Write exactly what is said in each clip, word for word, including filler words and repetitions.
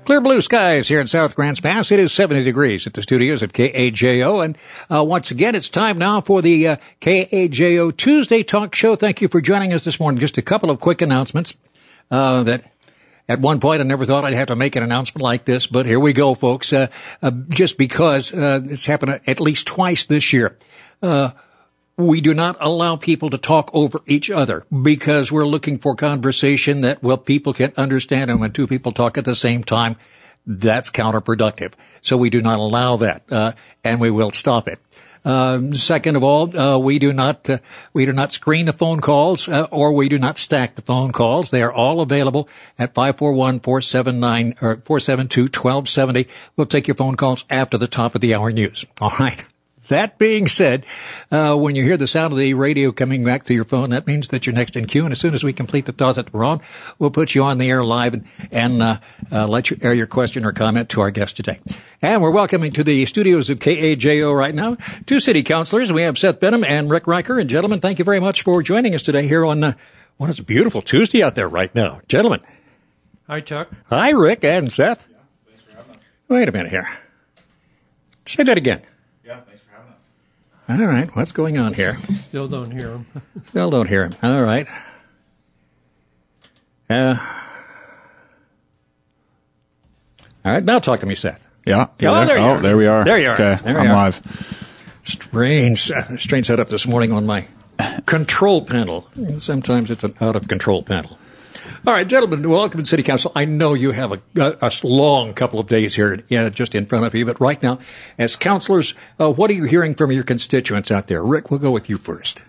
Clear blue skies here in South Grants Pass. It is seventy degrees at the studios of K A J O. And uh, once again, it's time now for the uh, K A J O Tuesday Talk Show. Thank you for joining us this morning. Just a couple of quick announcements uh, that at one point I never thought I'd have to make an announcement like this, but here we go, folks. Uh, uh, just because uh, it's happened at least twice this year. Uh We do not allow people to talk over each other because we're looking for conversation that, well, people can understand. And when two people talk at the same time, that's counterproductive. So we do not allow that, uh, and we will stop it. Um, second of all, uh, we do not, uh, we do not screen the phone calls, uh, or we do not stack the phone calls. They are all available at five four one, four seven nine, or four seven two, one two seven zero. We'll take your phone calls after the top of the hour news. All right. That being said, uh, when you hear the sound of the radio coming back to your phone, that means that you're next in queue. And as soon as we complete the thought that we're on, we'll put you on the air live and, and uh, uh, let you air your question or comment to our guest today. And we're welcoming to the studios of K A J O right now two city councilors. We have Seth Benham and Rick Riker. And gentlemen, thank you very much for joining us today here on, uh, well, it's a beautiful Tuesday out there right now. Gentlemen. Hi, Chuck. Hi, Rick and Seth. Yeah, thanks for having us. Wait a minute here. Say that again. All right, what's going on here? Still don't hear him. Still don't hear him. All right. Uh, all right, now talk to me, Seth. Yeah. yeah oh, there, you oh are. there we are. There you are. Okay, there I'm are. live. Strange, uh, strange setup this morning on my control panel. Sometimes it's an out-of-control panel. All right, gentlemen, welcome to City Council. I know you have a, a, a long couple of days here yeah, just in front of you, but right now, as councilors, uh, what are you hearing from your constituents out there? Rick, we'll go with you first.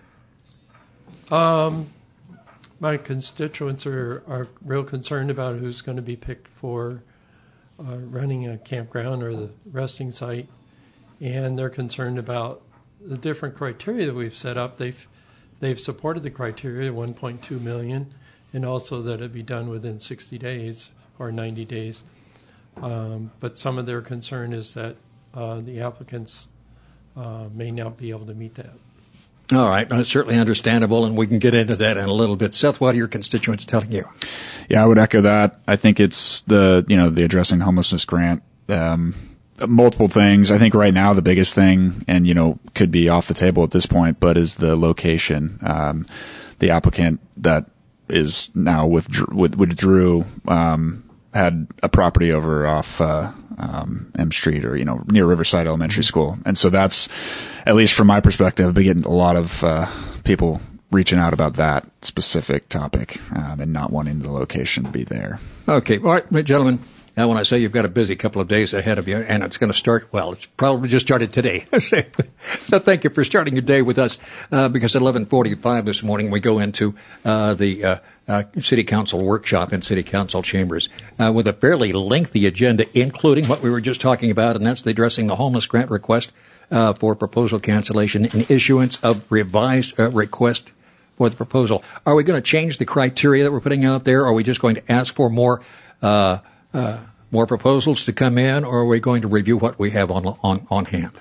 Um, my constituents are, are real concerned about who's going to be picked for uh, running a campground or the resting site, and they're concerned about the different criteria that we've set up. They've they've supported the criteria, one point two million dollars. And also that it be done within sixty days or ninety days. Um, but some of their concern is that uh, the applicants uh, may not be able to meet that. All right. That's certainly understandable, and we can get into that in a little bit. Seth, what are your constituents telling you? Yeah, I would echo that. I think it's the, you know, the Addressing Homelessness Grant, um, multiple things. I think right now the biggest thing, and, you know, could be off the table at this point, but is the location. Um, the applicant that is now withdrew, withdrew um, had a property over off uh, um, M Street or, you know, near Riverside Elementary School. And so that's, at least from my perspective, I've been getting a lot of uh, people reaching out about that specific topic um, and not wanting the location to be there. Okay. All right, gentlemen. Now, when I say you've got a busy couple of days ahead of you, and it's going to start, well, it's probably just started today. So thank you for starting your day with us, uh, because at eleven forty-five this morning, we go into uh, the uh, uh, City Council workshop in City Council chambers uh, with a fairly lengthy agenda, including what we were just talking about, and that's the Addressing the Homeless Grant request uh, for proposal cancellation and issuance of revised uh, request for the proposal. Are we going to change the criteria that we're putting out there? Or are we just going to ask for more uh Uh, more proposals to come in, or are we going to review what we have on on, on hand?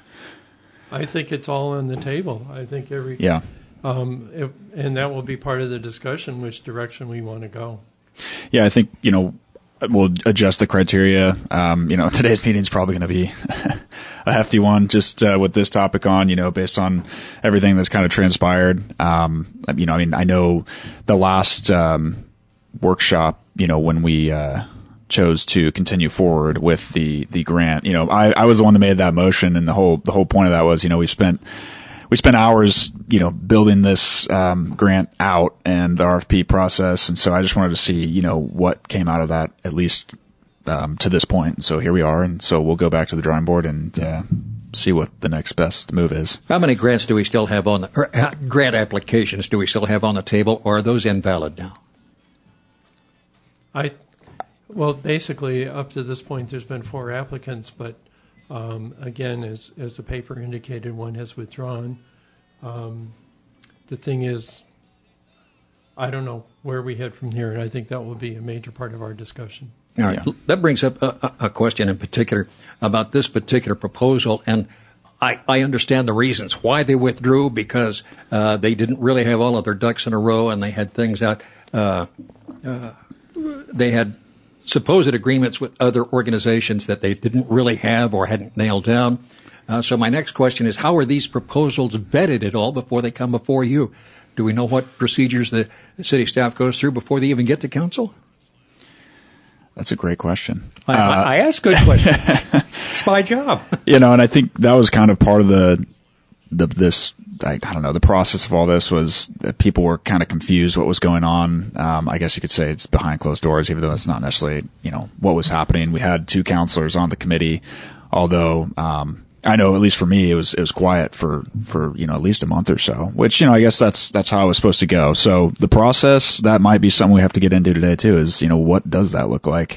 I think it's all on the table. I think every yeah, um, if, and that will be part of the discussion, which direction we want to go. Yeah, I think, you know, we'll adjust the criteria. Um, you know, today's meeting is probably going to be a hefty one, just uh, with this topic on, you know, based on everything that's kind of transpired. Um, you know, I mean, I know the last um, workshop, you know, when we uh, chose to continue forward with the, the grant. You know, I, I was the one that made that motion, and the whole the whole point of that was, you know, we spent we spent hours, you know, building this um, grant out and the R F P process, and so I just wanted to see, you know, what came out of that, at least um, to this point. And so here we are, and so we'll go back to the drawing board and uh, see what the next best move is. How many grants do we still have on the or, uh, grant applications do we still have on the table, or are those invalid now? I Well, basically, up to this point, there's been four applicants, but um, again, as as the paper indicated, one has withdrawn. Um, the thing is, I don't know where we head from here, and I think that will be a major part of our discussion. All right. Yeah. That brings up a, a question in particular about this particular proposal, and I, I understand the reasons why they withdrew, because uh, they didn't really have all of their ducks in a row, and they had things out. Uh, uh, they had supposed agreements with other organizations that they didn't really have or hadn't nailed down. Uh, so my next question is, how are these proposals vetted at all before they come before you? Do we know what procedures the city staff goes through before they even get to council? That's a great question. I, uh, I ask good questions. It's my job. You know, and I think that was kind of part of the, the this, I, I don't know, the process of all this was that people were kind of confused what was going on. Um, I guess you could say it's behind closed doors, even though it's not necessarily, you know, what was happening. We had two counselors on the committee, although, um, I know, at least for me, it was, it was quiet for, for, you know, at least a month or so, which, you know, I guess that's, that's how it was supposed to go. So the process, that might be something we have to get into today too, is, you know, what does that look like?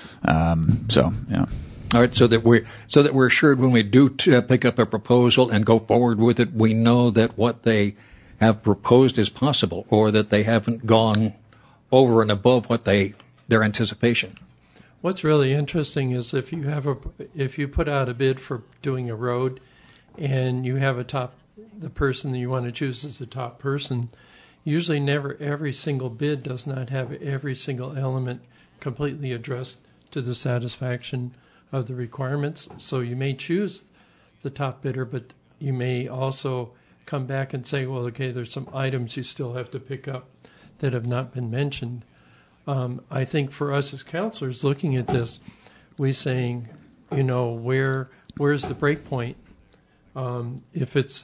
Um, so, yeah. All right. So that we're, so that we're assured when we do t- uh, pick up a proposal and go forward with it, we know that what they have proposed is possible, or that they haven't gone over and above what they, their anticipation. What's really interesting is if you have a if you put out a bid for doing a road, and you have a top the person that you want to choose as the top person, usually never every single bid does not have every single element completely addressed to the satisfaction of the requirements. So you may choose the top bidder, but you may also come back and say, well, okay, there's some items you still have to pick up that have not been mentioned. Um, I think for us as counselors looking at this, we saying, you know, where where's the break point? Um, if it's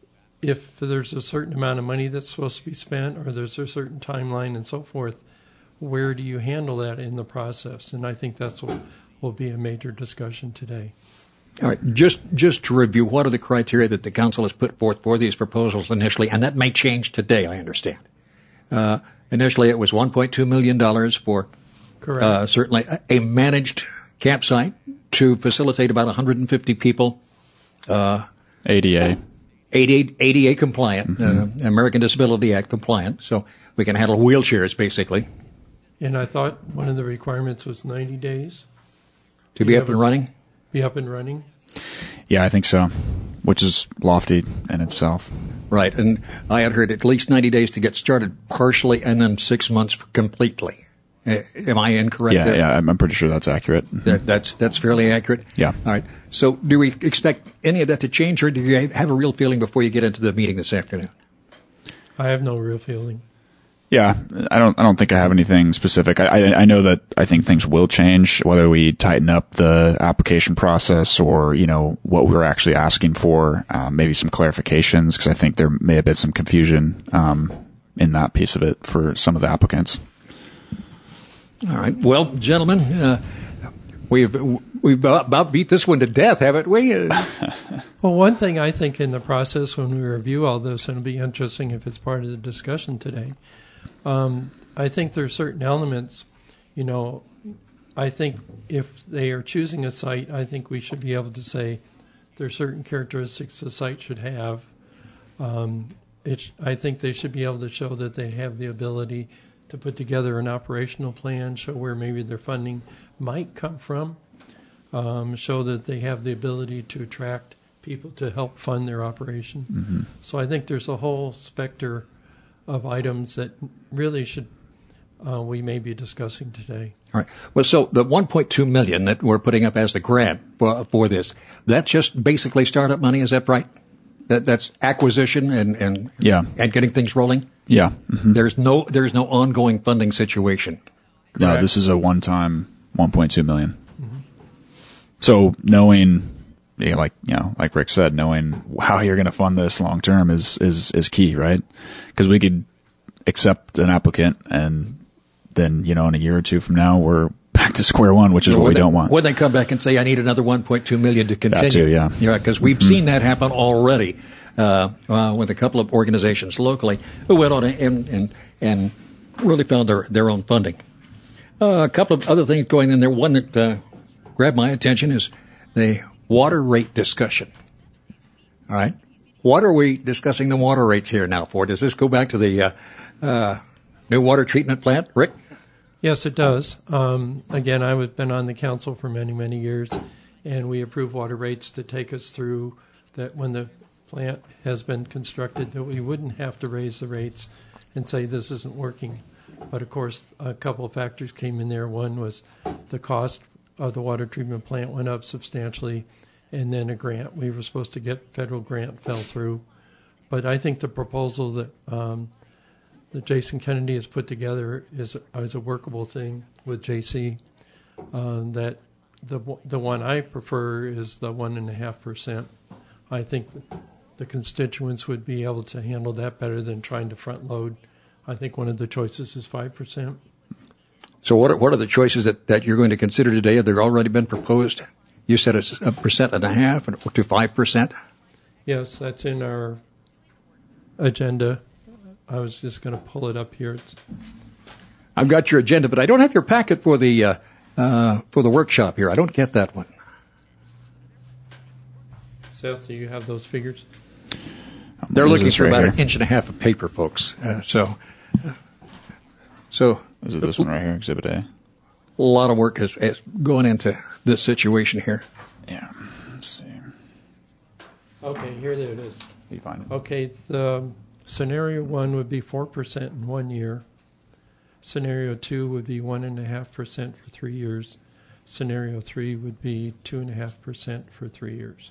if there's a certain amount of money that's supposed to be spent, or there's a certain timeline and so forth, where do you handle that in the process? And I think that's what will be a major discussion today. All right. Just just to review, what are the criteria that the council has put forth for these proposals initially? And that may change today, I understand. Uh, initially, it was one point two million dollars for uh, certainly a managed campsite to facilitate about one hundred fifty people. Uh, A D A. A D A, A D A compliant, mm-hmm. uh, American Disability Act compliant, so we can handle wheelchairs, basically. And I thought one of the requirements was ninety days. To be up and running? Be up and running? Yeah, I think so, which is lofty in itself. Right, and I had heard at least ninety days to get started partially and then six months completely. Uh, am I incorrect Yeah, there? yeah, I'm pretty sure that's accurate. Mm-hmm. That, that's that's fairly accurate? Yeah. All right. So do we expect any of that to change, or do you have a real feeling before you get into the meeting this afternoon? I have no real feeling. Yeah, I don't. I don't think I have anything specific. I, I, I know that I think things will change, whether we tighten up the application process or, you know, what we're actually asking for. Um, maybe some clarifications, because I think there may have been some confusion um, in that piece of it for some of the applicants. All right. Well, gentlemen, uh, we've we've about beat this one to death, haven't we? Uh, Well, one thing I think in the process when we review all this, and it'll be interesting if it's part of the discussion today. Um, I think there are certain elements, you know, I think if they are choosing a site, I think we should be able to say there are certain characteristics the site should have. Um, it, I think they should be able to show that they have the ability to put together an operational plan, show where maybe their funding might come from, um, show that they have the ability to attract people to help fund their operation. Mm-hmm. So I think there's a whole specter of items that really should uh, we may be discussing today. All right. Well, so the one point two million dollars that we're putting up as the grant for, for this, that's just basically startup money, is that right? That that's acquisition and and yeah. and getting things rolling? Yeah. Mm-hmm. There's no there's no ongoing funding situation. No, Correct. this is a one-time one point two million dollars. Mm-hmm. So knowing, yeah, like, you know, like Rick said, knowing how you're going to fund this long term is, is, is key, right? Because we could accept an applicant and then, you know, in a year or two from now, we're back to square one, which is what we they, don't want. When they come back and say, I need another one point two million dollars to continue. That too, yeah. Yeah, because we've mm-hmm. seen that happen already uh, uh, with a couple of organizations locally who went on and, and, and really found their, their own funding. Uh, a couple of other things going in there. One that uh, grabbed my attention is the water rate discussion. All right. What are we discussing the water rates here now for? Does this go back to the uh, uh, new water treatment plant, Rick? Yes, it does. Um, again, I've been on the council for many, many years, and we approve water rates to take us through that when the plant has been constructed, that we wouldn't have to raise the rates and say this isn't working. But of course, a couple of factors came in there. One was the cost of the water treatment plant went up substantially, and then a grant. We were supposed to get federal grant fell through. But I think the proposal that um, that Jason Kennedy has put together is, is a workable thing with J C. Uh, that the the one I prefer is the one and a half percent. I think the constituents would be able to handle that better than trying to front load. I think one of the choices is five percent. So what are, what are the choices that, that you're going to consider today? Have they already been proposed? You said it's a percent and a half to five percent? Yes, that's in our agenda. I was just going to pull it up here. It's, I've got your agenda, but I don't have your packet for the uh, uh, for the workshop here. I don't get that one. Seth, do you have those figures? They're looking for right about here? an inch and a half of paper, folks. Uh, so, uh, so Is it this one right here, Exhibit A? a lot of work has, has gone into this situation here. Yeah. Let's see. Okay, here it is. Do you find it? Okay, the scenario one would be four percent in one year. Scenario two would be one and a half percent for three years. Scenario three would be two and a half percent for three years.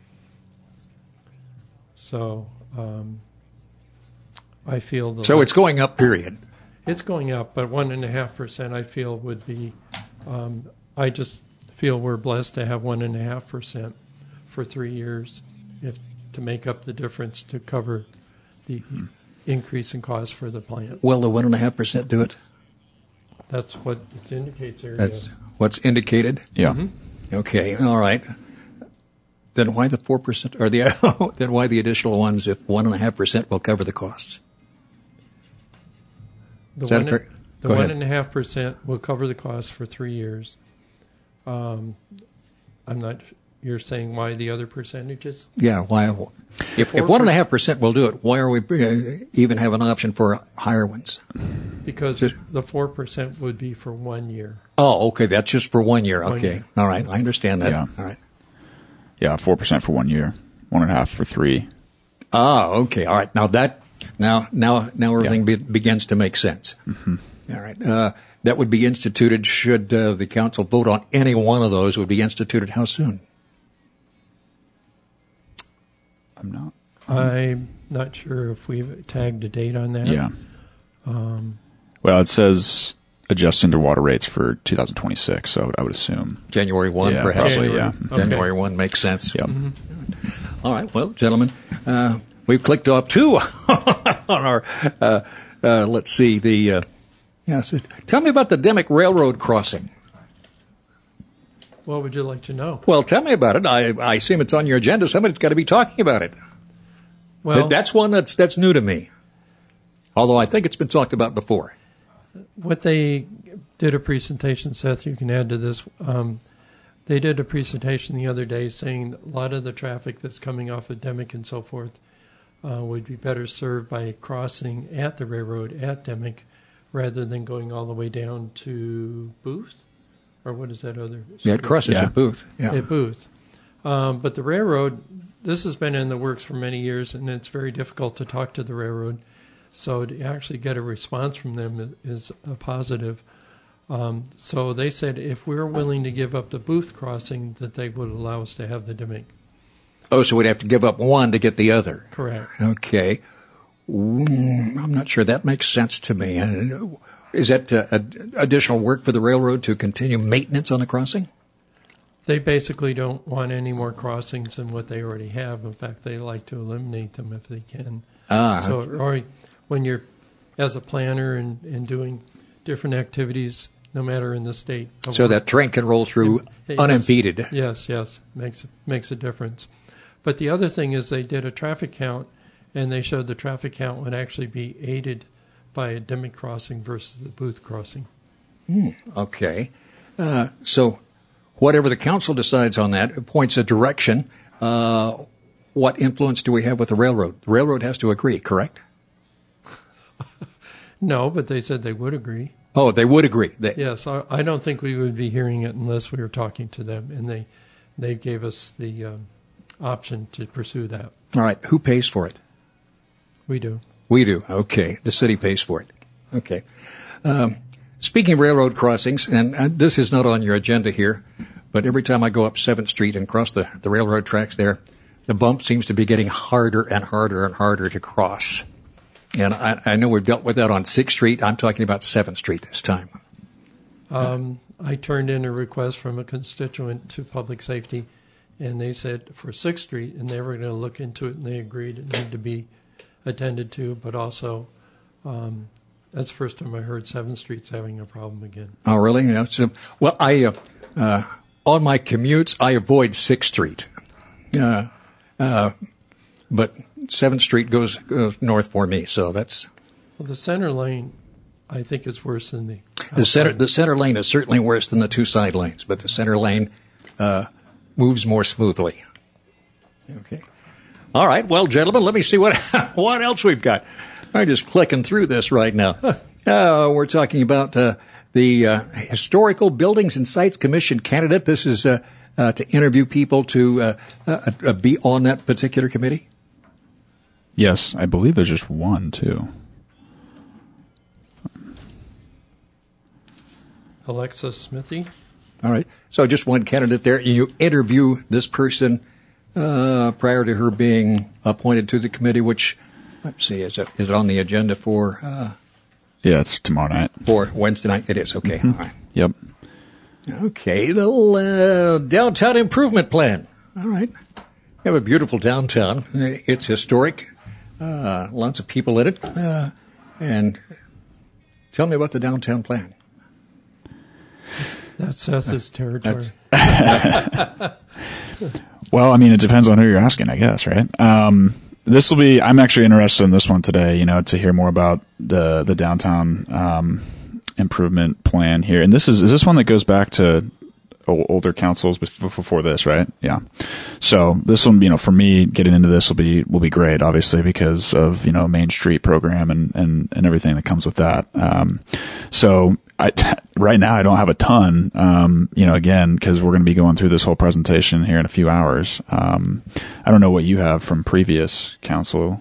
So um, I feel the So it's going up, period. it's going up, but one and a half percent I feel would be. Um, I just feel we're blessed to have one and a half percent for three years, if to make up the difference to cover the Hmm. increase in cost for the plant. Will the one and a half percent do it? That's what it indicates there. That's Yes. what's indicated. Yeah. Okay, all right. Then why the four percent or the then why the additional ones if one and a half percent will cover the costs? The Is that one, fair? the Go one ahead. and a half percent will cover the cost for three years. Um, I'm not. You're saying why the other percentages? Yeah, why? If if one and a half percent will do it, why are we uh, even have an option for higher ones? Because Just- the four percent would be for one year. Oh, okay, that's just for one year. One Okay, year. all right, I understand that. Yeah. All right. Yeah, four percent for one year, one and a half for three. Ah, okay, all right. Now that now now now everything Yeah. be, begins to make sense. Mm-hmm. All right, uh, that would be instituted should uh, the council vote on any one of those. Would be instituted how soon? I'm not. I'm not sure if we've tagged a date on that. Yeah. Um, Well, it says adjust into water rates for two thousand twenty-six, so I would, I would assume. January one, Yeah, perhaps. probably, January. yeah. Okay. January one makes sense. Yep. All right, well, gentlemen, uh, we've clicked off two on our. Uh, uh, let's see the. Uh, yeah, so tell me about the Demick Railroad crossing. what would you like to know? Well, tell me about it. I, I assume it's on your agenda. Somebody's got to be talking about it. Well, That's one that's that's new to me. Although I think it's been talked about before. what they did a presentation, Seth, you can add to this. Um, they did a presentation the other day saying a lot of the traffic that's coming off of Demick and so forth uh, would be better served by crossing at the railroad at Demick rather than going all the way down to Booth? Or what is that other? Yeah, it crosses Yeah. at Booth. Yeah. At Booth. Um, but the railroad, this has been in the works for many years, and it's very difficult to talk to the railroad. So to actually get a response from them is a positive. Um, so they said if we're willing to give up the Booth crossing, that they would allow us to have the Demick. Oh, so we'd have to give up one to get the other. Correct. Okay. Mm, I'm not sure that makes sense to me. Uh, Is that uh, ad- additional work for the railroad to continue maintenance on the crossing? They basically don't want any more crossings than what they already have. In fact, they like to eliminate them if they can. Ah, So, or when you're, as a planner and, and doing different activities, no matter in the state. of so where- that train can roll through Yes. unimpeded. Yes, yes, makes makes a difference. But the other thing is they did a traffic count, and they showed the traffic count would actually be aided by a Demick crossing versus the Booth crossing. Okay. Uh, so whatever the council decides on that it points a direction. Uh, what influence do we have with the railroad? The railroad has to agree, correct? No, but they said they would agree. Oh, they would agree. They, Yes, I, I don't think we would be hearing it unless we were talking to them, and they they gave us the um, option to pursue that. All right. Who pays for it? We do. We do. Okay. The city pays for it. Okay. Um, speaking of railroad crossings, and uh, this is not on your agenda here, but every time I go up seventh Street and cross the, the railroad tracks there, the bump seems to be getting harder and harder and harder to cross. And I, I know we've dealt with that on sixth Street. I'm talking about seventh Street this time. Um, I turned in a request from a constituent to Public Safety, and they said for sixth Street, and they were going to look into it, and they agreed it needed to be attended to, but also um, that's the first time I heard seventh Street's having a problem again. Oh, really? You know, so, well, I uh, uh, on my commutes, I avoid sixth Street. Uh, uh, but seventh Street goes, goes north for me, so that's... Well, the center lane, I think, is worse than the... The center, the center lane is certainly worse than the two side lanes, but the center lane uh, moves more smoothly. Okay. All right. Well, gentlemen, let me see what what else we've got. I'm just clicking through this right now. Uh, we're talking about uh, the uh, Historical Buildings and Sites Commission candidate. This is uh, uh, to interview people to uh, uh, uh, be on that particular committee? Yes, I believe there's just one, too. Alexa Smithy. All right. So just one candidate there. You interview this person uh, prior to her being appointed to the committee, which, let's see, is it, is it on the agenda for... Uh, yeah, it's tomorrow night. For Wednesday night? It is. Okay. Mm-hmm. All right. Yep. Okay. The uh, downtown improvement plan. All right. We have a beautiful downtown. It's historic. Uh, lots of people in it. Uh, and tell me about the downtown plan. That's Seth's territory. Well, I mean, it depends on who you're asking, I guess, right? Um, this will be, I'm actually interested in this one today, you know, to hear more about the, the downtown, um, improvement plan here. And this is, is this one that goes back to older councils before this, right? Yeah. So this one, you know, for me, getting into this will be, will be great, obviously, because of, you know, Main Street program and, and, and everything that comes with that. Um, so I, right now I don't have a ton, um, you know, again, cause we're going to be going through this whole presentation here in a few hours. Um, I don't know what you have from previous council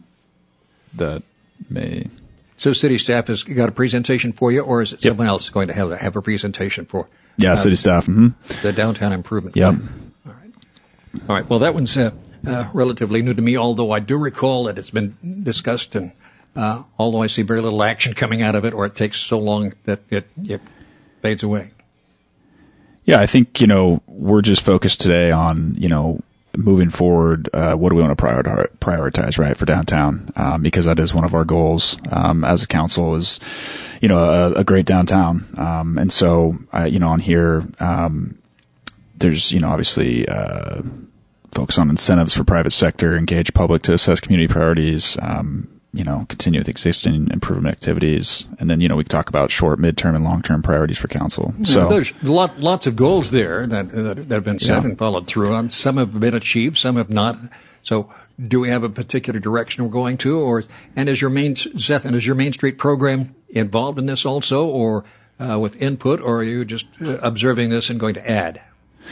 that may. So city staff has got a presentation for you, or is it Yep. someone else going to have a, have a presentation for? Yeah, uh, city staff. Mm-hmm. The downtown improvement. Yep. Plan. All right. All right. Well, that one's uh, uh, relatively new to me, although I do recall that it's been discussed, and uh, although I see very little action coming out of it, or it takes so long that it, it fades away. Yeah, I think, you know, we're just focused today on, you know, moving forward, uh, what do we want to prioritize, prioritize, right, for downtown? Um, because that is one of our goals, um, as a council is, you know, a, a great downtown. Um, and so, uh, you know, on here, um, there's, you know, obviously, uh, focus on incentives for private sector, engage public to assess community priorities, um, you know, continue with existing improvement activities. And then, you know, we can talk about short, midterm, and long-term priorities for council. So yeah, there's lot, lots of goals there that, that, that have been set Yeah. and followed through on. Some have been achieved, some have not. So do we have a particular direction we're going to? Or, and is your main, Seth, and is your Main Street program involved in this also, or uh, with input, or are you just uh, observing this and going to add?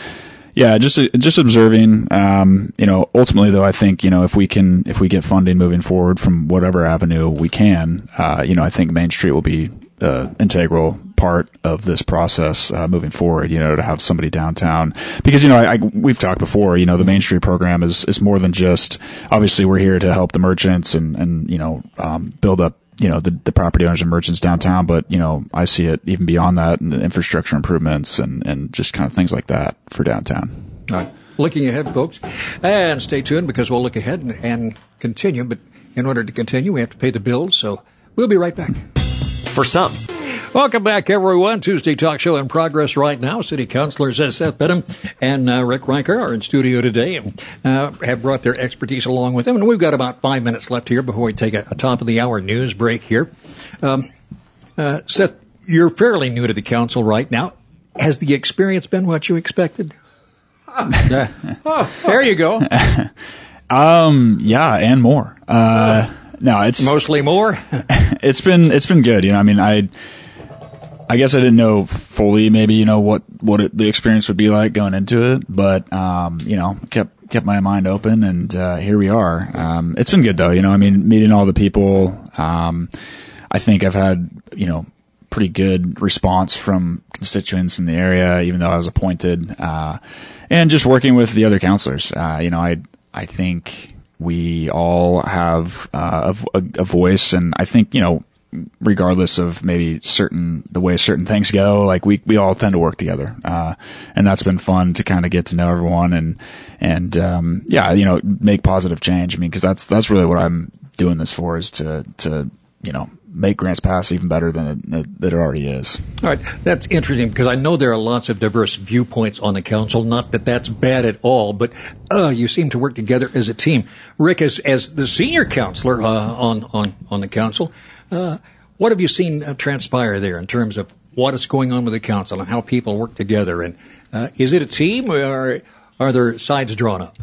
Yeah, just just observing. Um, you know, ultimately, though, I think, you know, if we can, if we get funding moving forward from whatever avenue we can, uh, you know, I think Main Street will be uh, integral part of this process uh, moving forward. You know, to have somebody downtown, because, you know, I, I, we've talked before. You know, the Main Street program is is more than just. Obviously, we're here to help the merchants and and you know um, build up, you know, the, the property owners and merchants downtown, but, you know, I see it even beyond that, and infrastructure improvements and, and just kind of things like that for downtown. All right. Looking ahead, folks, and stay tuned because we'll look ahead and, and continue, but in order to continue, we have to pay the bills, so we'll be right back. For some. Welcome back, everyone. Tuesday Talk Show in progress right now. City Councilors uh, Seth Benham and uh, Rick Riker are in studio today and uh, have brought their expertise along with them. And we've got about five minutes left here before we take a, a top-of-the-hour news break here. Um, uh, Seth, you're fairly new to the council right now. Has the experience been what you expected? uh, there you go. Um, yeah, and more. Uh, no, it's mostly more. it's been it's been good. You know, I mean, I. I guess I didn't know fully maybe, you know, what, what it, the experience would be like going into it, but, um, you know, kept, kept my mind open, and, uh, here we are. Um, it's been good though, you know, I mean, meeting all the people, um, I think I've had, you know, pretty good response from constituents in the area, even though I was appointed, uh, and just working with the other counselors. Uh, you know, I, I think we all have, uh, a, a voice, and I think, you know, regardless of maybe certain, the way certain things go, like we, we all tend to work together. Uh, and that's been fun to kind of get to know everyone and, and, um, yeah, you know, make positive change. I mean, cause that's, that's really what I'm doing this for, is to, to, you know, make Grants Pass even better than it, that it already is. All right. That's interesting because I know there are lots of diverse viewpoints on the council. Not that that's bad at all, but uh, you seem to work together as a team. Rick, as, as the senior counselor uh, on, on, on the council, uh, what have you seen uh, transpire there in terms of what is going on with the council and how people work together? And uh, is it a team, or are there sides drawn up?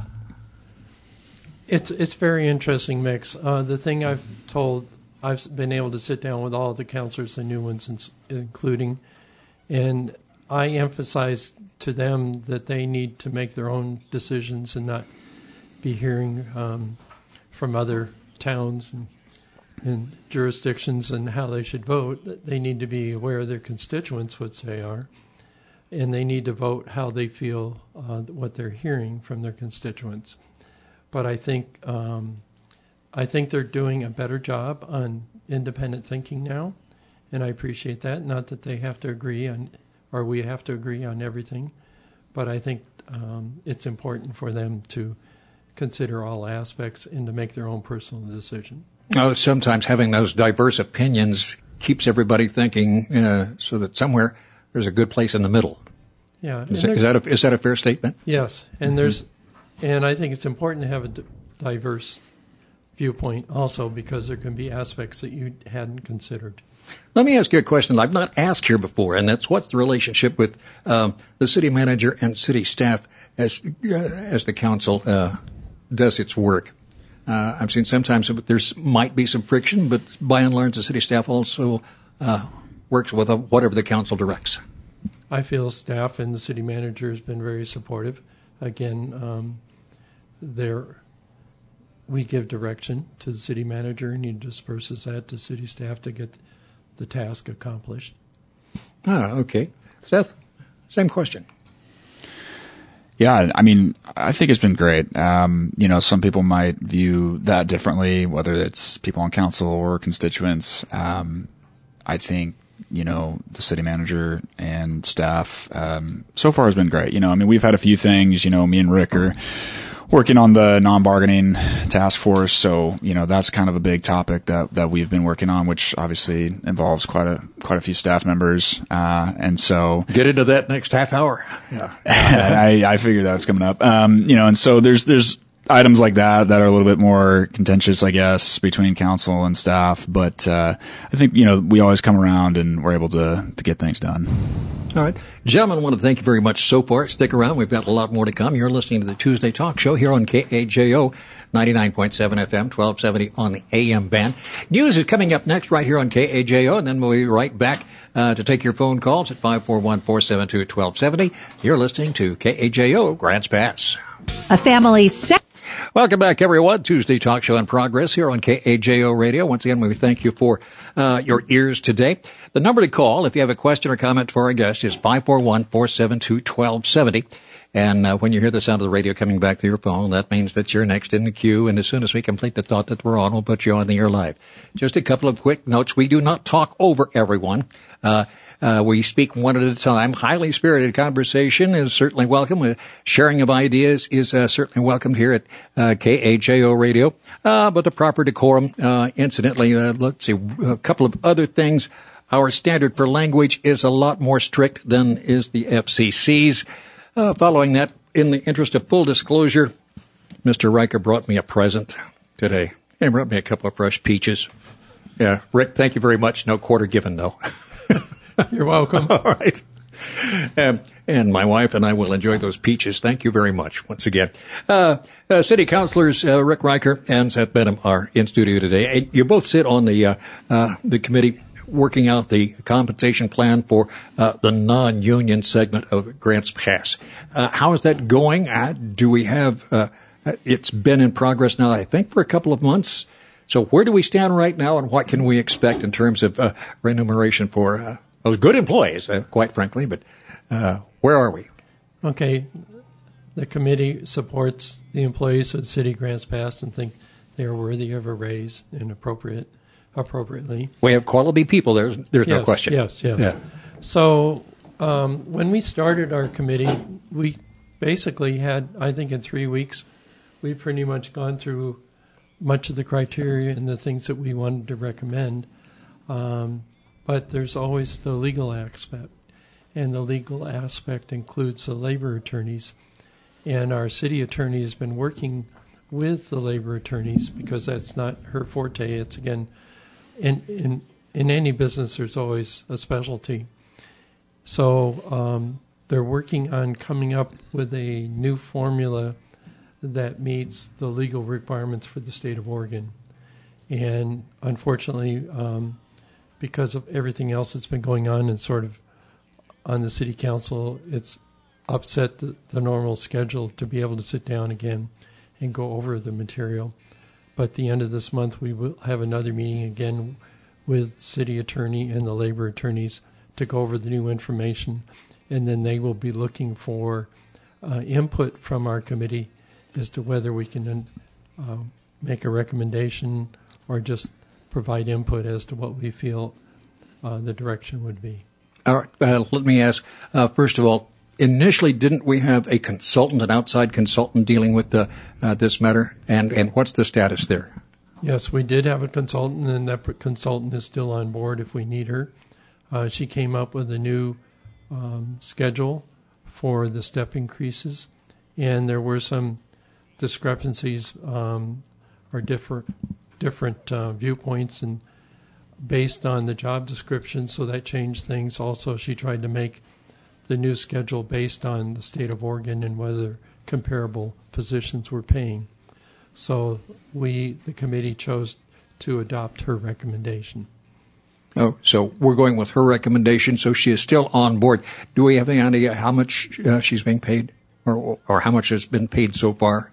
It's it's very interesting mix. Uh, the thing I've told, I've been able to sit down with all the counselors, the new ones including, and I emphasize to them that they need to make their own decisions and not be hearing um, from other towns and, and jurisdictions and how they should vote. They need to be aware of their constituents, which they are, and they need to vote how they feel, uh, what they're hearing from their constituents. But I think um, I think they're doing a better job on independent thinking now, and I appreciate that. Not that they have to agree on, or we have to agree on everything, but I think um, it's important for them to consider all aspects and to make their own personal decision. Oh, sometimes having those diverse opinions keeps everybody thinking, uh, so that somewhere there's a good place in the middle. Yeah, is, is that a, is that a fair statement? Yes, and mm-hmm. there's, and I think it's important to have a d- diverse viewpoint also, because there can be aspects that you hadn't considered. Let me ask you a question I've not asked here before, and that's what's the relationship with um, the city manager and city staff as uh, as the council uh, does its work. Uh, I've seen sometimes there's might be some friction, but by and large, the city staff also uh, works with uh, whatever the council directs. I feel staff and the city manager has been very supportive. Again, um, they're, we give direction to the city manager, and he disperses that to city staff to get the task accomplished. Ah, okay. Seth, same question. Yeah, I mean, I think it's been great. Um, you know, some people might view that differently, whether it's people on council or constituents. Um, I think, you know, the city manager and staff, um, so far has been great. You know, I mean, we've had a few things, you know, me and Rick are working on the non-bargaining task force. So, you know, that's kind of a big topic that, that we've been working on, which obviously involves quite a, quite a few staff members. Uh, and so get into that next half hour. Yeah. I, I figured that was coming up. Um, you know, and so there's, there's items like that that are a little bit more contentious, I guess, between council and staff. But, uh, I think, you know, we always come around and we're able to, to get things done. All right. Gentlemen, I want to thank you very much so far. Stick around. We've got a lot more to come. You're listening to the Tuesday Talk Show here on K A J O, ninety-nine point seven F M, twelve seventy on the A M band. News is coming up next right here on K A J O, and then we'll be right back uh, to take your phone calls at five four one, four seven two, one two seven zero. You're listening to K A J O, Grants Pass. A family set. Welcome back, everyone. Tuesday Talk Show in progress here on K A J O Radio. Once again, we thank you for uh, your ears today. The number to call if you have a question or comment for our guest is five four one, four seven two, one two seven zero. And uh, when you hear the sound of the radio coming back through your phone, that means that you're next in the queue. And as soon as we complete the thought that we're on, we'll put you on the air live. Just a couple of quick notes. We do not talk over everyone. Uh, Uh, we speak one at a time. Highly spirited conversation is certainly welcome. Uh, sharing of ideas is uh, certainly welcome here at uh, K A J O Radio. Uh, but the proper decorum, uh, incidentally, uh, let's see, a couple of other things. Our standard for language is a lot more strict than is the F C C's. Uh, following that, in the interest of full disclosure, Mister Riker brought me a present today. He brought me a couple of fresh peaches. Yeah, Rick, thank you very much. No quarter given, though. You're welcome. All right. Um, and my wife and I will enjoy those peaches. Thank you very much once again. Uh, uh, City Councilors uh, Rick Riker and Seth Benham are in studio today. And you both sit on the uh, uh, the committee working out the compensation plan for uh, the non-union segment of Grants Pass. Uh, how is that going? Uh, do we have uh, it's been in progress now, I think, for a couple of months. So where do we stand right now, and what can we expect in terms of uh, remuneration for uh, those good employees, uh, quite frankly. But uh, where are we? Okay, the committee supports the employees of the city of Grants Pass and think they are worthy of a raise and appropriate, appropriately. We have quality people. There's there's yes, no question. Yes, yes. Yeah. So um, when we started our committee, we basically had, I think in three weeks, we've pretty much gone through much of the criteria and the things that we wanted to recommend. Um, but there's always the legal aspect. And the legal aspect includes the labor attorneys. And our city attorney has been working with the labor attorneys because that's not her forte. It's, again, in in, in any business, there's always a specialty. So um, they're working on coming up with a new formula that meets the legal requirements for the state of Oregon. And unfortunately, um, because of everything else that's been going on and sort of on the city council, it's upset the, the normal schedule to be able to sit down again and go over the material. But at the end of this month, we will have another meeting again with city attorney and the labor attorneys to go over the new information. And then they will be looking for uh, input from our committee as to whether we can uh, make a recommendation or just provide input as to what we feel uh, the direction would be. All right. Uh, let me ask, uh, first of all, initially, didn't we have a consultant, an outside consultant dealing with the, uh, this matter? And, and what's the status there? Yes, we did have a consultant, and that consultant is still on board if we need her. Uh, she came up with a new um, schedule for the step increases, and there were some discrepancies um, or different different uh, viewpoints and based on the job description, so that changed things. Also, she tried to make the new schedule based on the state of Oregon and whether comparable positions were paying. So we, the committee, chose to adopt her recommendation. Oh, so we're going with her recommendation, so she is still on board. Do we have any idea how much uh, she's being paid, or or how much has been paid so far?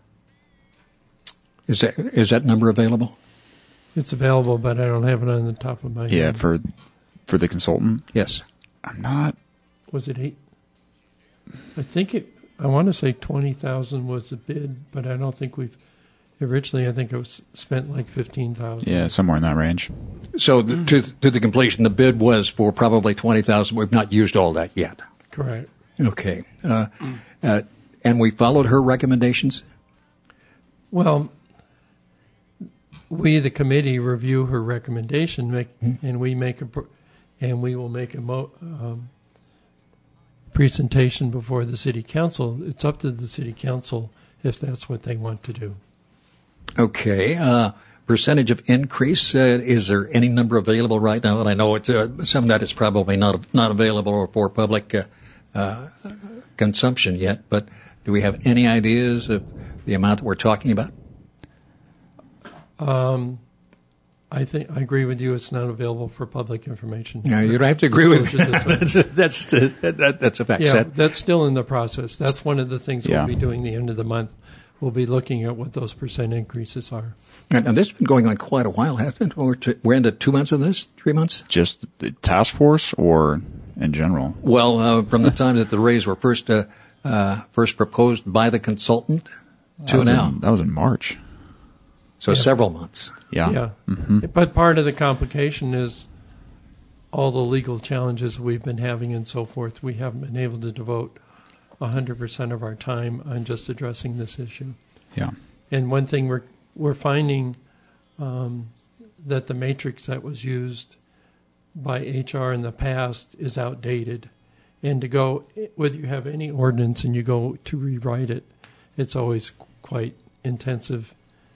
Is that is that number available? It's available, but I don't have it on the top of my head. Yeah, for for the consultant. Yes. I'm not. Was it eight? I think it. I want to say twenty thousand was the bid, but I don't think we've. Originally, I think it was spent like fifteen thousand. Yeah, somewhere in that range. So the, to to the completion, the bid was for probably twenty thousand. We've not used all that yet. Correct. Okay. Uh, uh, and we followed her recommendations. Well, we, the committee, review her recommendation, make, mm-hmm. and we make a, and we will make a mo, um, presentation before the city council. It's up to the city council if that's what they want to do. Okay. Uh, percentage of increase. Uh, is there any number available right now? And I know it's uh, some of that is probably not not available for public uh, uh, consumption yet. But do we have any ideas of the amount that we're talking about? Um, I think I agree with you. It's not available for public information. Yeah, you don't have to agree with me. that's that's, that, that's a fact. Yeah, That, that's still in the process. That's one of the things yeah. we'll be doing the end of the month. We'll be looking at what those percent increases are. And this has been going on quite a while, hasn't it? We're, to, we're into two months of this, three months? Just the task force or in general? Well, uh, from the time that the raise were first uh, uh, first proposed by the consultant to that now. In, that was in March. So yeah. several months. Yeah. Yeah. Mm-hmm. But part of the complication is all the legal challenges we've been having and so forth. We haven't been able to devote one hundred percent of our time on just addressing this issue. Yeah. And one thing we're we're finding um, that the matrix that was used by H R in the past is outdated. And to go, whether you have any ordinance and you go to rewrite it, it's always quite intensive.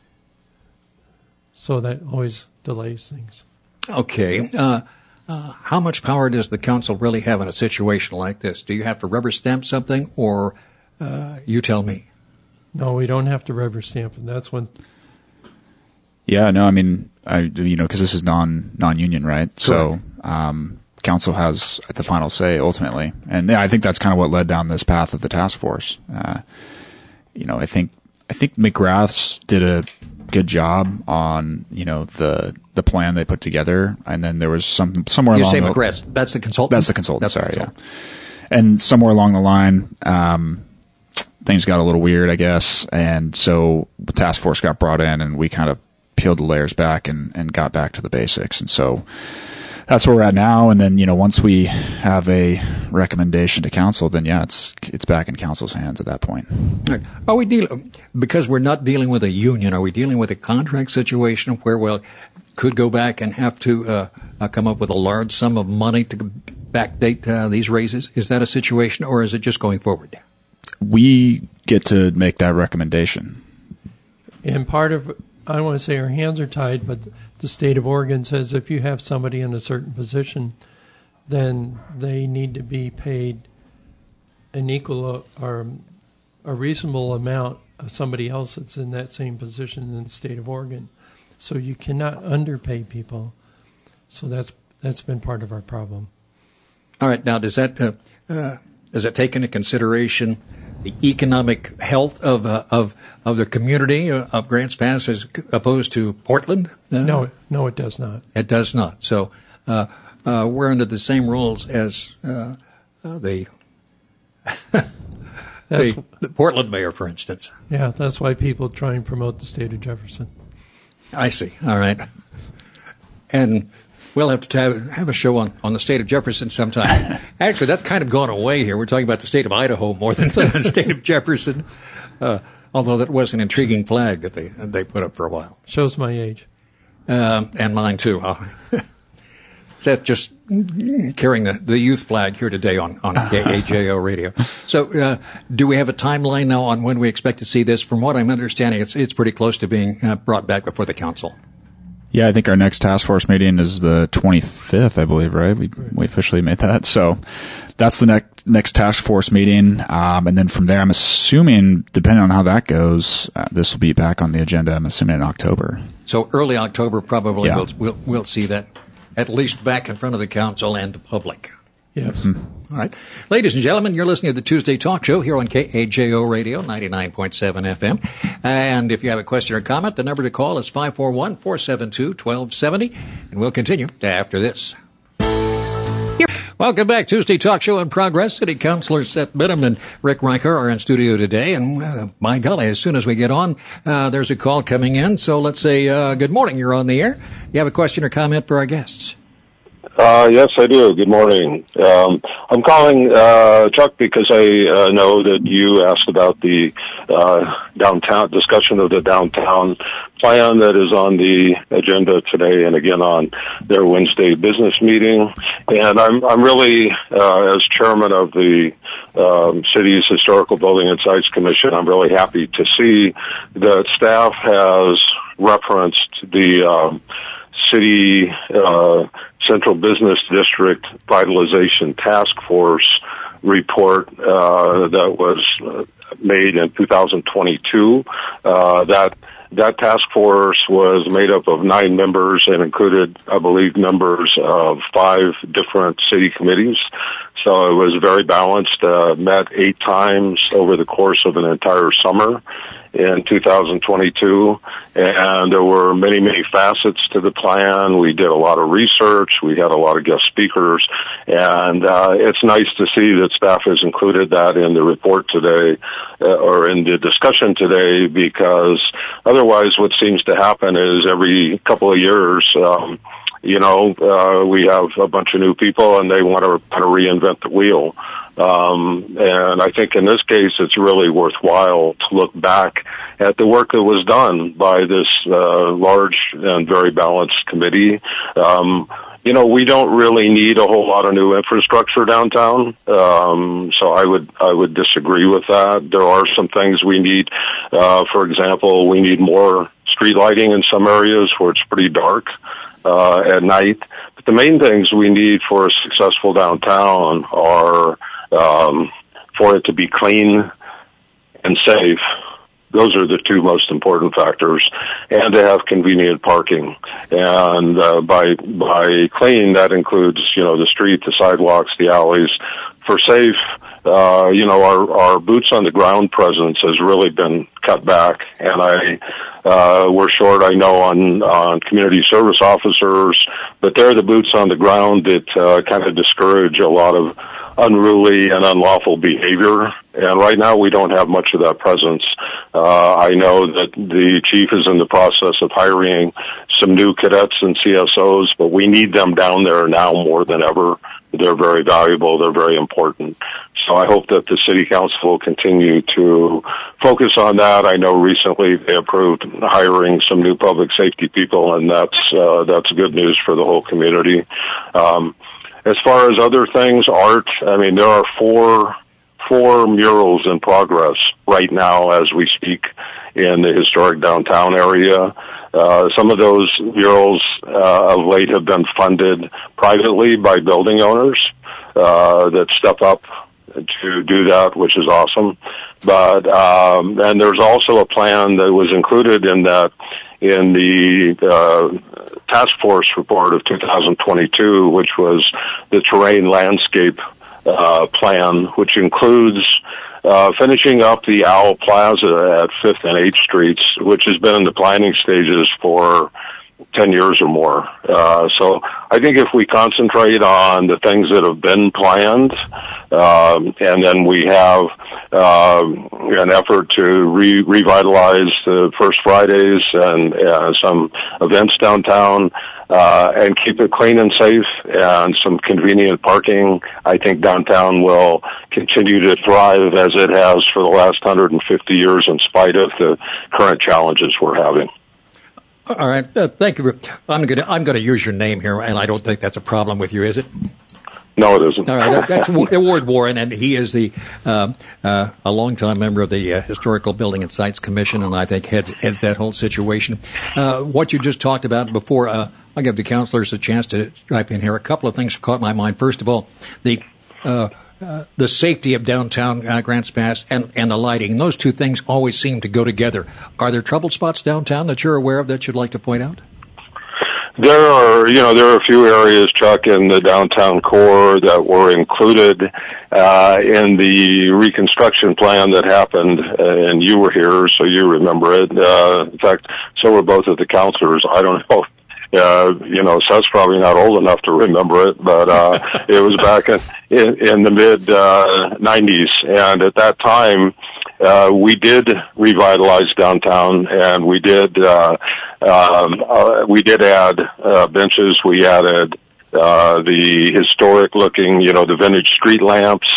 So that always delays things. Okay. Uh, uh, how much power does the council really have in a situation like this? Do you have to rubber stamp something, or uh, you tell me? No, we don't have to rubber stamp, and that's when. Yeah, no, I mean, I you know, because this is non non-union, right? Correct. So um, council has the final say ultimately, and yeah, I think that's kind of what led down this path of the task force. Uh, you know, I think I think McGrath's did a good job on, you know, the the plan they put together, and then there was some somewhere you along say the McGrath. That's the consultant. That's the consultant. That's sorry, the consultant. yeah. And somewhere along the line, um, things got a little weird, I guess, and so the task force got brought in, and we kind of peeled the layers back and, and got back to the basics, and so that's where we're at now. And then, you know, once we have a recommendation to council, then yeah, it's it's back in council's hands at that point. Right. Are we dealing, because we're not dealing with a union, are we dealing with a contract situation where, well, could go back and have to uh, uh, come up with a large sum of money to backdate uh, these raises? Is that a situation, or is it just going forward? We get to make that recommendation. And part of, I don't want to say our hands are tied, but the state of Oregon says if you have somebody in a certain position, then they need to be paid an equal or a reasonable amount of somebody else that's in that same position in the state of Oregon. So you cannot underpay people. So that's that's been part of our problem. All right. Now, does that uh, uh, does that take into consideration the economic health of uh, of of the community uh, of Grants Pass as opposed to Portland? Uh, no, no, it does not. It does not. So uh, uh, we're under the same rules as uh, uh, the, the the Portland mayor, for instance. Yeah, that's why people try and promote the state of Jefferson. I see. All right. And we'll have to have, have a show on, on the state of Jefferson sometime. Actually, that's kind of gone away here. We're talking about the state of Idaho more than the state of Jefferson, uh, although that was an intriguing flag that they they put up for a while. Shows my age. Um, and mine, too. Uh, Seth just carrying the, the youth flag here today on, on K A J O radio. So uh, do we have a timeline now on when we expect to see this? From what I'm understanding, it's it's pretty close to being uh, brought back before the council. Yeah, I think our next task force meeting is the twenty-fifth, I believe, right? We we officially made that. So that's the next next task force meeting. Um, and then from there, I'm assuming, depending on how that goes, uh, this will be back on the agenda, I'm assuming in October. So early October, probably Yeah. we'll, we'll we'll see that at least back in front of the council and the public. Yes. Mm-hmm. All right. Ladies and gentlemen, you're listening to the Tuesday Talk Show here on K A J O Radio, ninety-nine point seven F M. And if you have a question or comment, the number to call is five four one, four seven two, one two seven zero. And we'll continue after this. Welcome back. Tuesday Talk Show in progress. City Councilors Seth Bidham and Rick Riker are in studio today. And uh, my golly, as soon as we get on, uh, there's a call coming in. So let's say uh, good morning. You're on the air. You have a question or comment for our guests? Uh, yes, I do. Good morning. Um, I'm calling, uh, Chuck, because I uh, know that you asked about the uh, downtown discussion of the downtown plan that is on the agenda today and again on their Wednesday business meeting. And I'm, I'm really, uh, as chairman of the um, city's Historical Building and Sites Commission, I'm really happy to see that staff has referenced the um, city uh, Central Business District Vitalization Task Force report uh, that was uh, made in two thousand twenty-two. Uh, that that task force was made up of nine members and included, I believe, members of five different city committees. So it was very balanced, uh, met eight times over the course of an entire summer in two thousand twenty-two, and there were many, many facets to the plan. We did a lot of research. We had a lot of guest speakers, and uh, it's nice to see that staff has included that in the report today, uh, or in the discussion today, because otherwise what seems to happen is every couple of years, um, you know, uh, we have a bunch of new people and they want to kind of reinvent the wheel. Um, and I think in this case, it's really worthwhile to look back at the work that was done by this uh, large and very balanced committee. Um, you know, we don't really need a whole lot of new infrastructure downtown. Um, so I would, I would disagree with that. There are some things we need. Uh, for example, we need more street lighting in some areas where it's pretty dark, uh, at night. But the main things we need for a successful downtown are, um, for it to be clean and safe. Those are the two most important factors, and to have convenient parking. And uh, by by clean, that includes, you know, the street, the sidewalks, the alleys. For safe, uh, you know, our, our boots on the ground presence has really been cut back, and I, uh, we're short, I know, on, on community service officers, but they're the boots on the ground that, uh, kind of discourage a lot of unruly and unlawful behavior. And right now we don't have much of that presence. Uh, I know that the chief is in the process of hiring some new cadets and C S Os, but we need them down there now more than ever. They're very valuable. They're very important. So I hope that the city council will continue to focus on that. I know recently they approved hiring some new public safety people, and that's, uh, that's good news for the whole community. Um, as far as other things, art, I mean, there are four, four murals in progress right now as we speak in the historic downtown area. Uh, some of those murals uh, of late have been funded privately by building owners uh, that step up to do that, which is awesome. But um, and there's also a plan that was included in that in the uh, task force report of two thousand twenty-two, which was the terrain landscape uh, plan, which includes Uh, finishing up the Owl Plaza at fifth and eighth Streets, which has been in the planning stages for ten years or more. Uh, so I think if we concentrate on the things that have been planned, um, and then we have uh, an effort to re- revitalize the First Fridays and uh, some events downtown, uh, and keep it clean and safe and some convenient parking, I think downtown will continue to thrive as it has for the last one hundred fifty years in spite of the current challenges we're having. All right. Uh, thank you. For, I'm going to I'm going to use your name here, and I don't think that's a problem with you, is it? No, it isn't. All right. That's Ward Warren, and he is the uh, uh, a longtime member of the uh, Historical Building and Sites Commission, and I think heads, heads that whole situation. Uh, what you just talked about before, uh, I'll give the counselors a chance to type in here. A couple of things caught my mind. First of all, the uh, Uh, the safety of downtown uh, Grants Pass and, and the lighting. Those two things always seem to go together. Are there trouble spots downtown that you're aware of that you'd like to point out? There are, you know, there are a few areas, Chuck, in the downtown core that were included uh, in the reconstruction plan that happened, uh, and you were here, so you remember it. Uh, in fact, so were both of the counselors. I don't know. Uh, you know, Seth's probably not old enough to remember it, but uh, it was back in, in, in the mid uh, nineties, and at that time, uh, we did revitalize downtown, and we did uh, um, uh, we did add uh, benches. We added uh, the historic looking, you know, the vintage street lamps,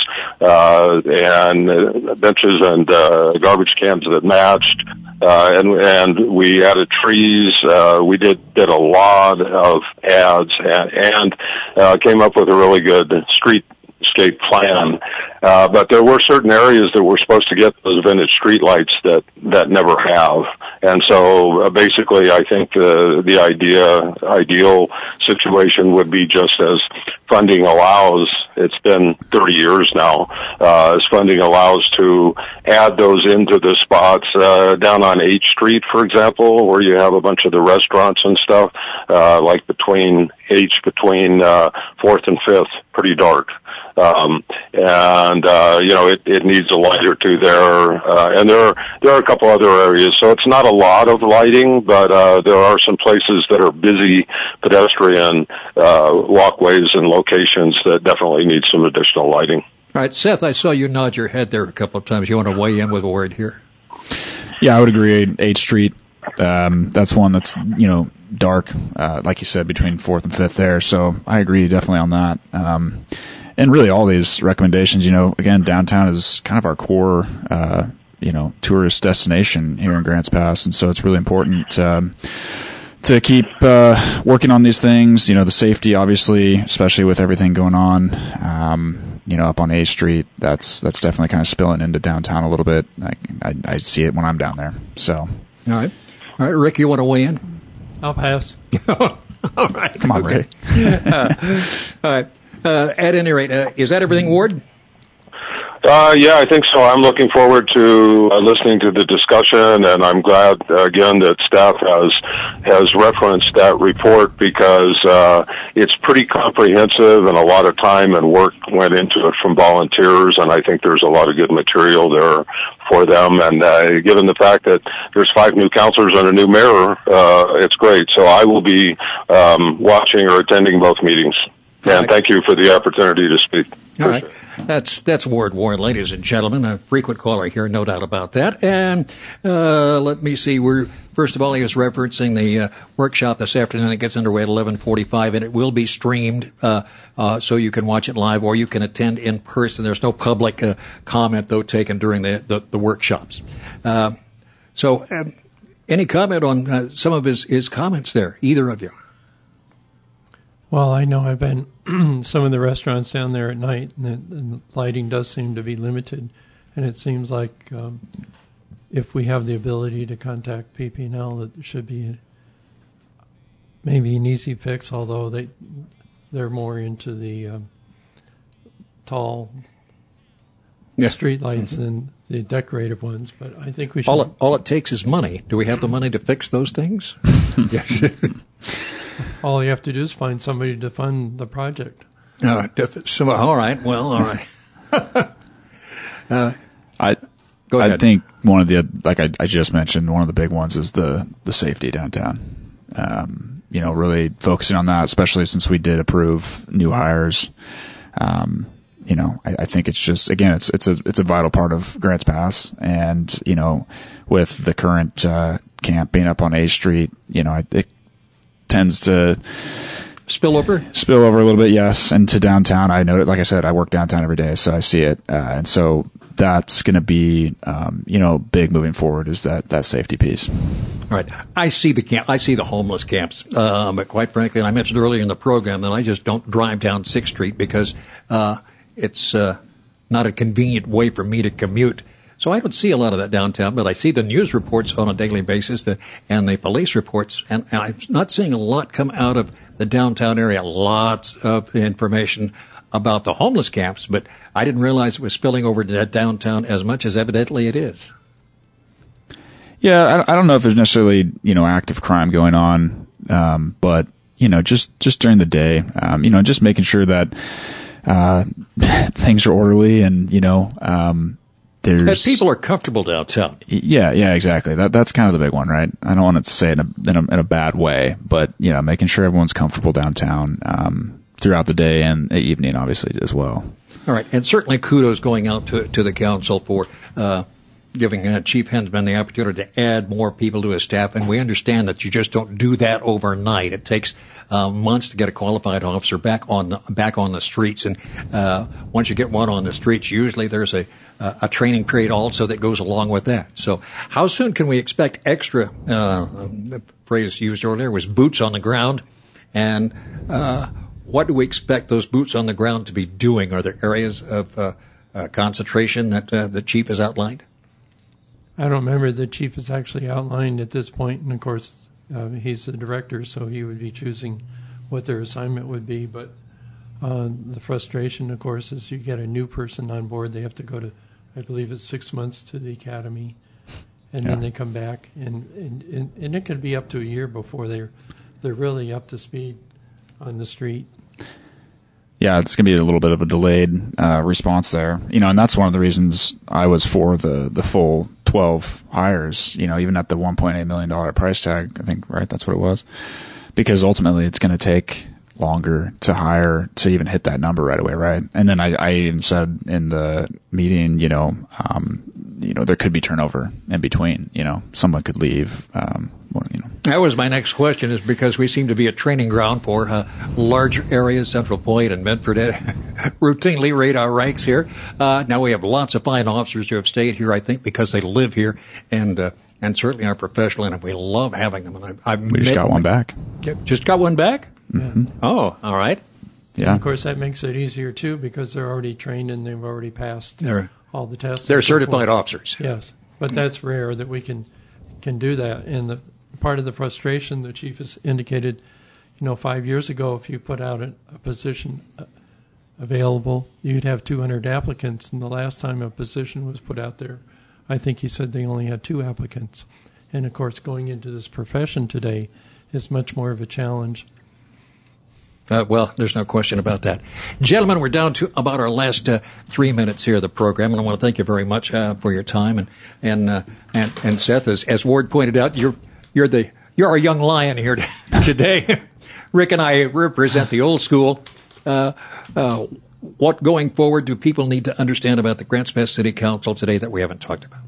uh, and uh, benches and uh, garbage cans that matched. Uh, and, and we added trees, uh, we did, did a lot of ads and, and, uh, came up with a really good streetscape plan. Uh, but there were certain areas that were supposed to get those vintage street lights that, that never have. And so, uh, basically, I think the, the idea, ideal situation would be just as funding allows, it's been thirty years now, uh, as funding allows to add those into the spots, uh, down on H Street, for example, where you have a bunch of the restaurants and stuff, uh, like between H, between, uh, fourth and fifth, pretty dark. Um, and, uh, you know, it, it needs a light or two there, uh, and there are, there are a couple other areas, so it's not a lot of lighting, but, uh, there are some places that are busy pedestrian, uh, walkways and locations that definitely need some additional lighting. All right, Seth, I saw you nod your head there a couple of times. You want to weigh in with a word here? Yeah, I would agree. H Street, um, that's one that's, you know, dark, uh, like you said, between fourth and fifth there. So I agree definitely on that. Um, and really all these recommendations, you know, again, downtown is kind of our core, uh, you know, tourist destination here in Grants Pass. And so it's really important, um, to keep, uh, working on these things, you know, the safety, obviously, especially with everything going on, um, you know, up on A Street, that's, that's definitely kind of spilling into downtown a little bit. I, I, I see it when I'm down there. So. All right. All right, Rick, you want to weigh in? I'll pass. All right. Come on, okay. Rick. uh, all right. Uh, at any rate, uh, is that everything, Ward? Uh, Uh, yeah, I think so. I'm looking forward to uh, listening to the discussion, and I'm glad, uh, again, that staff has has referenced that report because uh, it's pretty comprehensive, and a lot of time and work went into it from volunteers, and I think there's a lot of good material there for them. And uh, given the fact that there's five new councilors and a new mayor, uh, it's great. So I will be um, watching or attending both meetings. And thank you for the opportunity to speak. All right. That's that's Ward Warren, ladies and gentlemen, a frequent caller here, no doubt about that. And uh, let me see. We're first of all, he was referencing the uh, workshop this afternoon. It gets underway at eleven forty-five, and it will be streamed, uh, uh, so you can watch it live or you can attend in person. There's no public uh, comment, though, taken during the the, the workshops. Uh, so, um, any comment on uh, some of his, his comments there, either of you? Well, I know I've been some of the restaurants down there at night, and the, and the lighting does seem to be limited. And it seems like um, if we have the ability to contact P P and L, that there should be maybe an easy fix, although they, they're more into the um, tall yeah. street lights mm-hmm. than the decorative ones. But I think we should... All it, all it takes is money. Do we have the money to fix those things? Yes. All you have to do is find somebody to fund the project. Uh, so, all right. Well, all right. uh, I go ahead. I think one of the, like I, I just mentioned, one of the big ones is the, the safety downtown. Um, you know, really focusing on that, especially since we did approve new hires. Um, you know, I, I think it's just, again, it's it's a it's a vital part of Grants Pass, and you know, with the current uh, camp being up on A Street, you know, it tends to spill over, spill over a little bit, yes, and to downtown. I know, like I said, I work downtown every day, so I see it, uh, and so that's going to be, um, you know, big moving forward is that that safety piece. All right, I see the camp, I see the homeless camps, um, but quite frankly, and I mentioned earlier in the program that I just don't drive down Sixth Street because uh, it's uh, not a convenient way for me to commute. So I don't see a lot of that downtown, but I see the news reports on a daily basis that, and the police reports, and, and I'm not seeing a lot come out of the downtown area. Lots of information about the homeless camps, but I didn't realize it was spilling over to downtown as much as evidently it is. Yeah, I, I don't know if there's necessarily, you know, active crime going on, um, but, you know, just, just during the day, um, you know, just making sure that uh, things are orderly and, you know, um, There's, that people are comfortable downtown. Yeah, yeah, exactly. That that's kind of the big one, right? I don't want to say it in a, in a, in a bad way, but you know, making sure everyone's comfortable downtown um, throughout the day and the evening, obviously, as well. All right, and certainly kudos going out to to the council for uh, giving uh, Chief Hensman the opportunity to add more people to his staff, and we understand that you just don't do that overnight. It takes uh, months to get a qualified officer back on the, back on the streets, and uh, once you get one on the streets, usually there's a Uh, a training period also that goes along with that. So how soon can we expect extra, uh, the phrase used earlier was boots on the ground, and uh, what do we expect those boots on the ground to be doing? Are there areas of uh, uh, concentration that uh, the chief has outlined? I don't remember the chief has actually outlined at this point, and of course uh, he's the director, so he would be choosing what their assignment would be, but uh, the frustration, of course, is you get a new person on board, they have to go to I believe it's six months to the academy, and yeah. then they come back, and, and, and, and it could be up to a year before they're they're really up to speed on the street. Yeah, it's going to be a little bit of a delayed uh, response there, you know, and that's one of the reasons I was for the, the full twelve hires, you know, even at the one point eight million dollars price tag, I think, right? That's what it was, because ultimately it's going to take longer to hire to even hit that number right away, right? And then I, I even said in the meeting, you know, um, you know, there could be turnover in between. You know, someone could leave. Um, well, you know, that was my next question, is because we seem to be a training ground for uh, larger areas, Central Point and Medford, routinely raid our ranks here. Uh, now we have lots of fine officers who have stayed here, I think, because they live here and uh, and certainly are professional, and we love having them. And I've, I've we just got one back. Just got one back. Mm-hmm. Oh, all right. Yeah. And of course, that makes it easier, too, because they're already trained and they've already passed they're, all the tests. They're certified officers. Yes. But that's rare that we can can do that. And the part of the frustration, the chief has indicated, you know, five years ago, if you put out a, a position, a, available, you'd have two hundred applicants. And the last time a position was put out there, I think he said they only had two applicants. And, of course, going into this profession today is much more of a challenge. Uh, well, there's no question about that. Gentlemen, we're down to about our last uh, three minutes here of the program, and I want to thank you very much uh, for your time. And and uh, and, and Seth, as, as Ward pointed out, you're you're the you're our young lion here today. Rick and I represent the old school. Uh, uh, what going forward do people need to understand about the Grants Pass City Council today that we haven't talked about?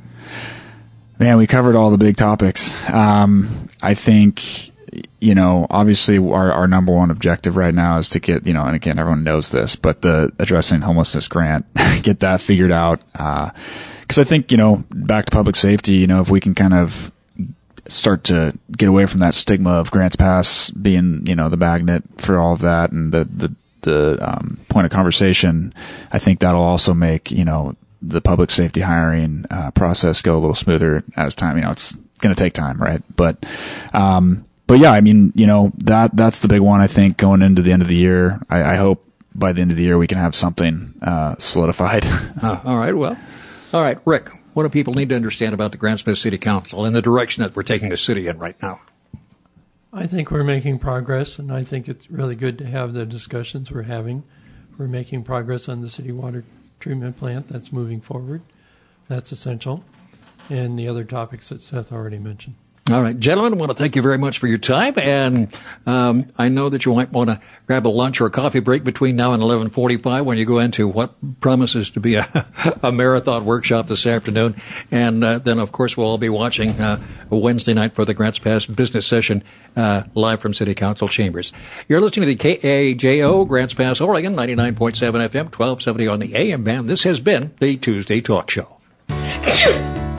Man, we covered all the big topics. Um, I think, you know, obviously our, our number one objective right now is to get, you know, and again, everyone knows this, but the addressing homelessness grant, get that figured out. Uh, cause I think, you know, back to public safety, you know, if we can kind of start to get away from that stigma of Grants Pass being, you know, the magnet for all of that and the, the, the, um, point of conversation, I think that'll also make, you know, the public safety hiring uh, process go a little smoother as time. You know, it's going to take time, right? But, um, but yeah, I mean, you know, that that's the big one. I think going into the end of the year, I, I hope by the end of the year we can have something uh, solidified. uh, all right. Well, all right, Rick. What do people need to understand about the Grants Pass City Council and the direction that we're taking the city in right now? I think we're making progress, and I think it's really good to have the discussions we're having. We're making progress on the city water treatment plant. That's moving forward. That's essential. And the other topics that Seth already mentioned. All right, gentlemen, I want to thank you very much for your time. And um, I know that you might want to grab a lunch or a coffee break between now and eleven forty-five when you go into what promises to be a, a marathon workshop this afternoon. And uh, then, of course, we'll all be watching uh, Wednesday night for the Grants Pass business session uh, live from City Council chambers. You're listening to the K A J O Grants Pass Oregon, ninety-nine point seven F M, twelve seventy on the A M band. This has been the Tuesday Talk Show.